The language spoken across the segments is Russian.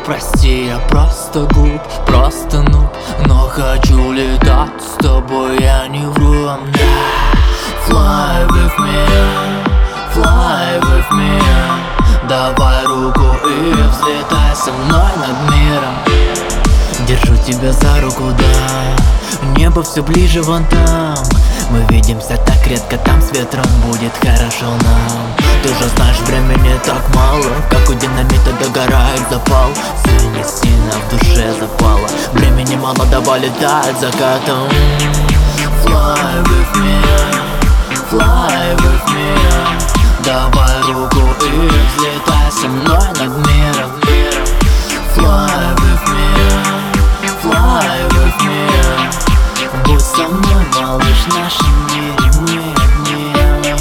Прости, я просто глуп, просто нуб, но хочу летать с тобой, я не вру вам. Fly with me, fly with me. Давай руку и взлетай со мной над миром. Держу тебя за руку, да, небо все ближе вон там. Мы видимся так редко, там с ветром будет хорошо нам. Ты же знаешь, времени так мало, как у динамита догорает запал. Сине-сине в душе запало, времени мало, давай летать закатом. Fly with me, fly with me. Давай руку и взлетай со мной над миром. Fly with me, fly with me. Будь со мной, малыш, в нашем мире мы одни.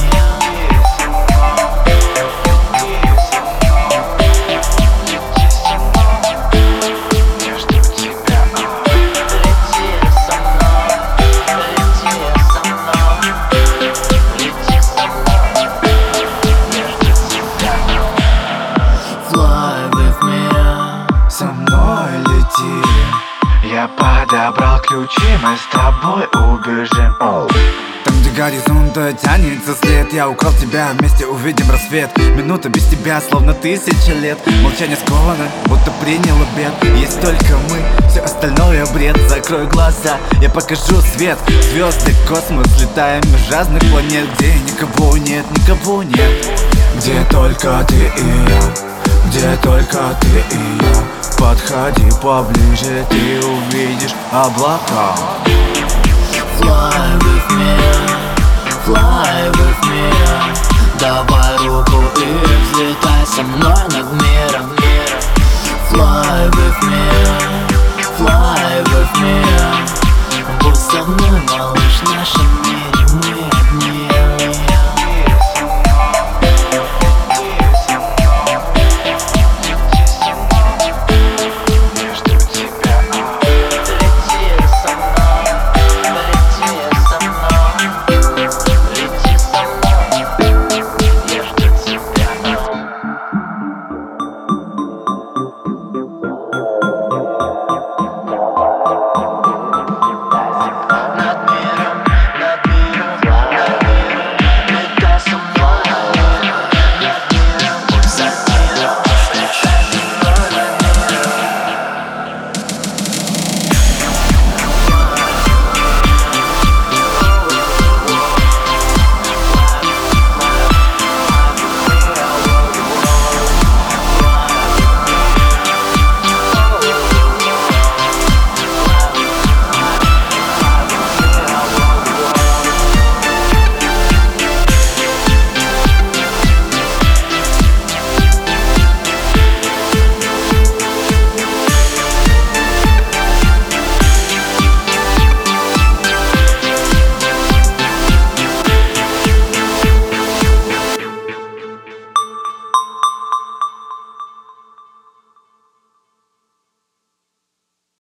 Я жду тебя. Лети со мной, лети со мной, лети со мной. Я жду тебя. Fly with me. Со мной лети. Я подобрал ключи, мы с тобой убежим. Там, где горизонта тянется след, я украл тебя, вместе увидим рассвет. Минута без тебя, словно 1000 лет. Молчание сковано, будто принял обед. Есть только мы, все остальное бред. Закрой глаза, я покажу свет. Звезды, космос, летаем меж разных планет. Где никого нет, никого нет. Где только ты и я, где только ты и я. Подходи поближе, ты увидишь облака. Fly with me, fly with me. Давай руку и взлетай со мной над миром. Fly with me, fly with me. Будь со мной, малыш, в нашем мире.